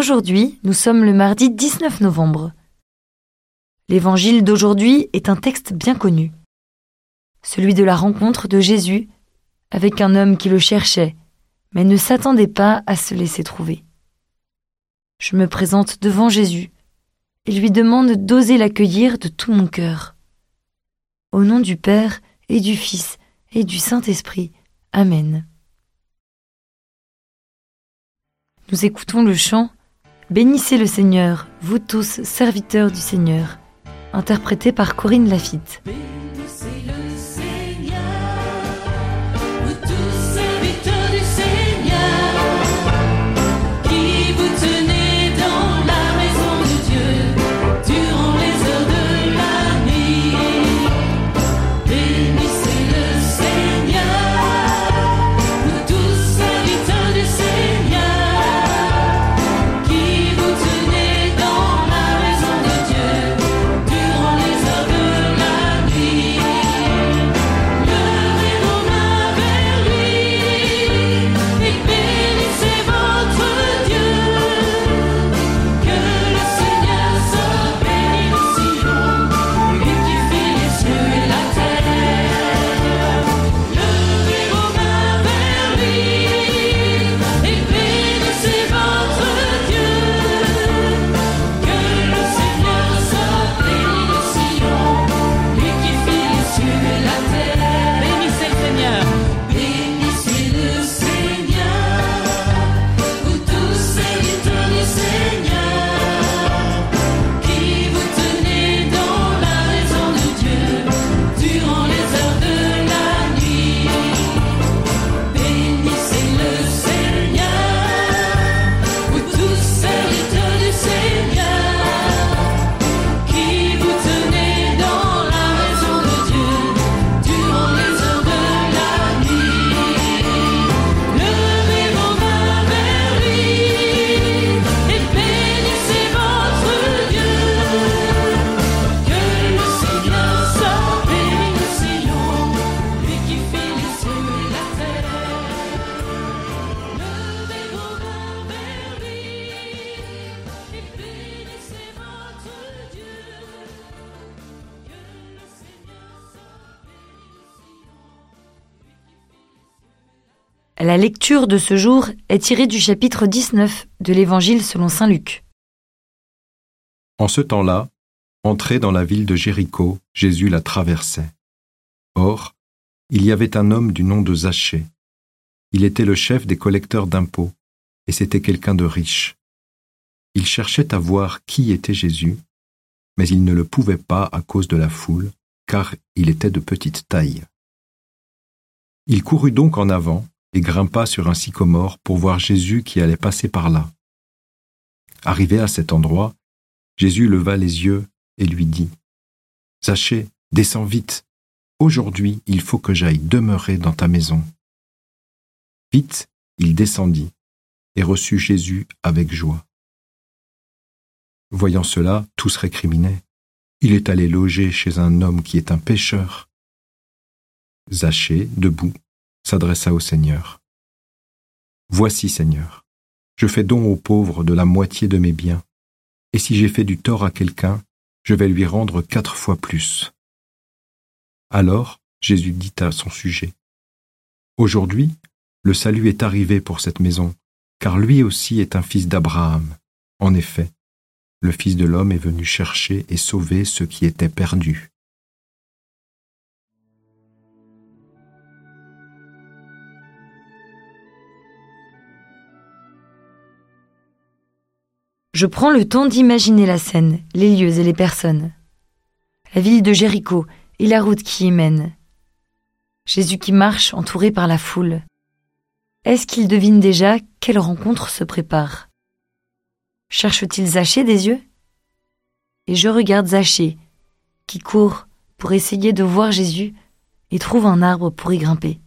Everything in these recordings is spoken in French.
Aujourd'hui, nous sommes le mardi 19 novembre. L'évangile d'aujourd'hui est un texte bien connu, celui de la rencontre de Jésus avec un homme qui le cherchait, mais ne s'attendait pas à se laisser trouver. Je me présente devant Jésus et lui demande d'oser l'accueillir de tout mon cœur. Au nom du Père et du Fils et du Saint-Esprit. Amen. Nous écoutons le chant « Bénissez le Seigneur, vous tous, serviteurs du Seigneur », interprété par Corinne Lafitte. Bénissez le Seigneur, vous tous serviteurs du Seigneur, qui vous tenez dans la maison de Dieu durant les heures de la nuit. Bénissez le Seigneur, vous tous serviteurs du Seigneur, qui vous tenez dans la maison de Dieu durant les heures de la nuit. Levez vos mains vers lui et bénissez votre Dieu. Que le Seigneur soit béni de Sion, lui qui fit les cieux et la terre. Levez vos mains vers lui et bénissez votre Dieu. Que le Seigneur soit béni de Sion, lui qui fit les cieux et la terre. Bénissez le Seigneur. Bénissez le Seigneur, vous tous serviteurs du Seigneur, qui vous tenez dans la maison de Dieu durant les heures de la nuit. Bénissez le Seigneur, vous tous serviteurs du Seigneur, qui vous tenez dans la maison de Dieu durant les heures de la nuit. Levez vos mains vers lui et bénissez votre Dieu. Que le Seigneur soit béni de Sion, lui qui fit les cieux et la terre. Levez vos mains vers lui et bénissez votre Dieu. Que le Seigneur soit béni de Sion. La lecture de ce jour est tirée du chapitre 19 de l'Évangile selon saint Luc. En ce temps-là, entré dans la ville de Jéricho, Jésus la traversait. Or, il y avait un homme du nom de Zachée. Il était le chef des collecteurs d'impôts, et c'était quelqu'un de riche. Il cherchait à voir qui était Jésus, mais il ne le pouvait pas à cause de la foule, car il était de petite taille. Il courut donc en avant et grimpa sur un sycomore pour voir Jésus qui allait passer par là. Arrivé à cet endroit, Jésus leva les yeux et lui dit « Zachée, descends vite. Aujourd'hui, il faut que j'aille demeurer dans ta maison. » Vite, il descendit et reçut Jésus avec joie. Voyant cela, tous récriminaient. Il est allé loger chez un homme qui est un pécheur. Zachée, debout, s'adressa au Seigneur. « Voici, Seigneur, je fais don aux pauvres de la moitié de mes biens, et si j'ai fait du tort à quelqu'un, je vais lui rendre 4 fois plus. » Alors Jésus dit à son sujet, « Aujourd'hui, le salut est arrivé pour cette maison, car lui aussi est un fils d'Abraham. En effet, le Fils de l'homme est venu chercher et sauver ceux qui étaient perdus. » Je prends le temps d'imaginer la scène, les lieux et les personnes. La ville de Jéricho et la route qui y mène. Jésus qui marche entouré par la foule. Est-ce qu'il devine déjà quelle rencontre se prépare? Cherche-t-il Zachée des yeux? Et je regarde Zachée, qui court pour essayer de voir Jésus et trouve un arbre pour y grimper.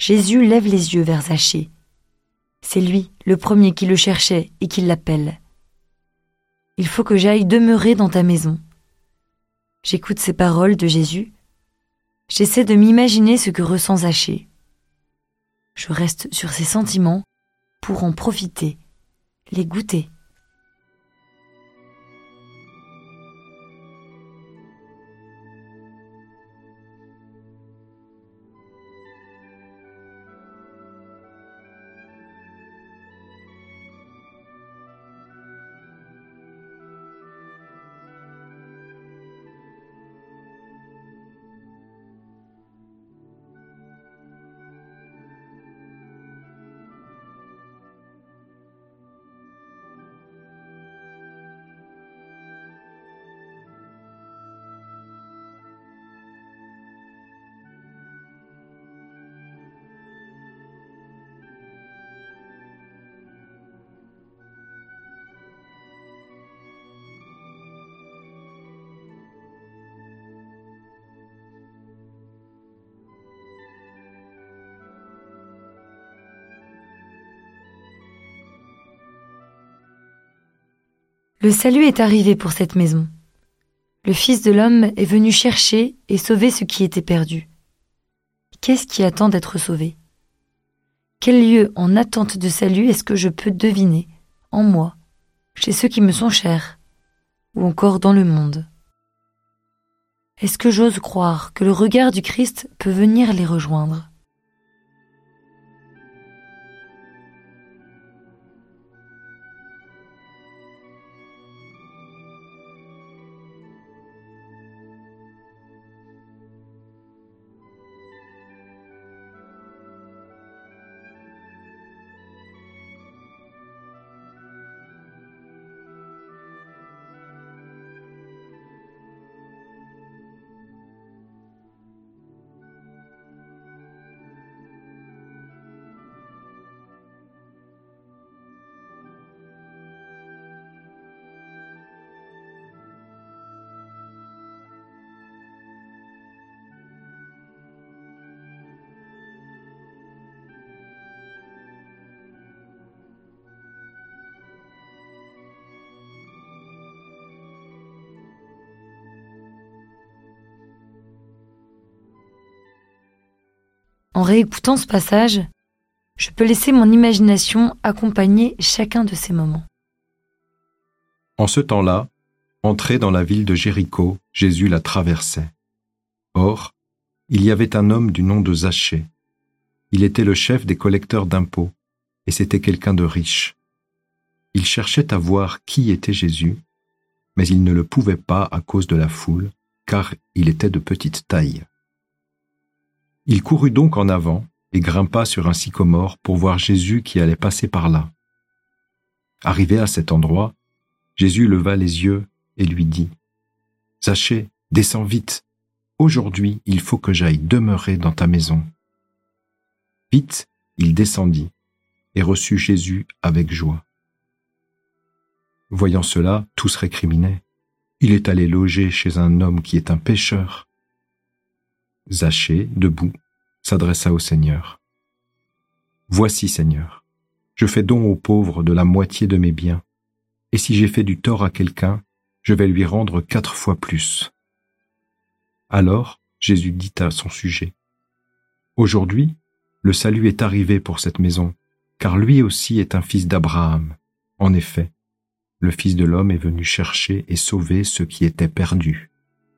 Jésus lève les yeux vers Zachée. C'est lui, le premier qui le cherchait et qui l'appelle. Il faut que j'aille demeurer dans ta maison. J'écoute ces paroles de Jésus. J'essaie de m'imaginer ce que ressent Zachée. Je reste sur ses sentiments pour en profiter, les goûter. Le salut est arrivé pour cette maison. Le Fils de l'homme est venu chercher et sauver ce qui était perdu. Qu'est-ce qui attend d'être sauvé? Quel lieu en attente de salut est-ce que je peux deviner, en moi, chez ceux qui me sont chers, ou encore dans le monde? Est-ce que j'ose croire que le regard du Christ peut venir les rejoindre? En réécoutant ce passage, je peux laisser mon imagination accompagner chacun de ces moments. En ce temps-là, entré dans la ville de Jéricho, Jésus la traversait. Or, il y avait un homme du nom de Zachée. Il était le chef des collecteurs d'impôts, et c'était quelqu'un de riche. Il cherchait à voir qui était Jésus, mais il ne le pouvait pas à cause de la foule, car il était de petite taille. Il courut donc en avant et grimpa sur un sycomore pour voir Jésus qui allait passer par là. Arrivé à cet endroit, Jésus leva les yeux et lui dit « Zachée, descends vite. Aujourd'hui, il faut que j'aille demeurer dans ta maison. » Vite, il descendit et reçut Jésus avec joie. Voyant cela, tous récriminaient. Il est allé loger chez un homme qui est un pécheur. Zachée, debout, s'adressa au Seigneur. « Voici, Seigneur, je fais don aux pauvres de la moitié de mes biens, et si j'ai fait du tort à quelqu'un, je vais lui rendre 4 fois plus. » Alors Jésus dit à son sujet, « Aujourd'hui, le salut est arrivé pour cette maison, car lui aussi est un fils d'Abraham. En effet, le Fils de l'homme est venu chercher et sauver ceux qui étaient perdus. »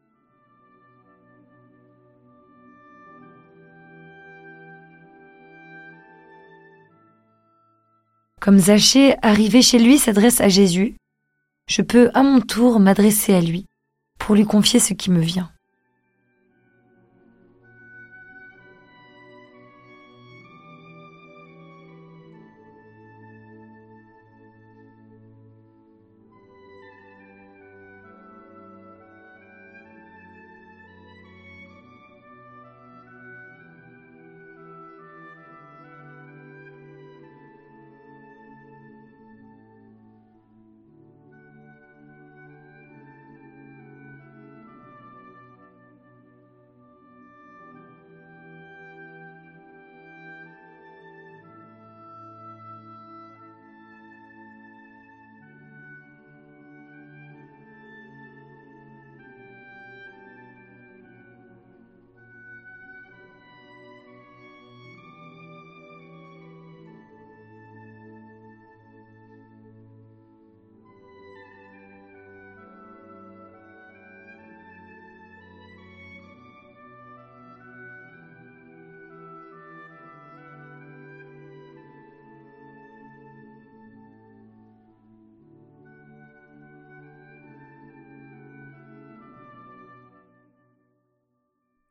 Comme Zachée, arrivé chez lui, s'adresse à Jésus, je peux à mon tour m'adresser à lui pour lui confier ce qui me vient.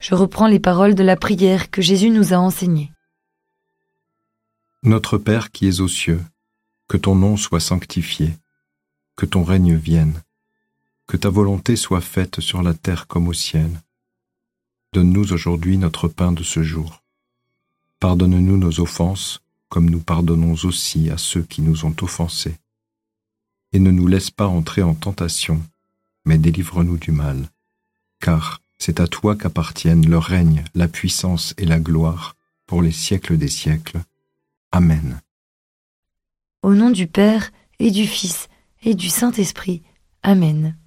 Je reprends les paroles de la prière que Jésus nous a enseignées. Notre Père qui es aux cieux, que ton nom soit sanctifié, que ton règne vienne, que ta volonté soit faite sur la terre comme au ciel. Donne-nous aujourd'hui notre pain de ce jour. Pardonne-nous nos offenses, comme nous pardonnons aussi à ceux qui nous ont offensés. Et ne nous laisse pas entrer en tentation, mais délivre-nous du mal. Car c'est à toi qu'appartiennent le règne, la puissance et la gloire pour les siècles des siècles. Amen. Au nom du Père et du Fils et du Saint-Esprit. Amen.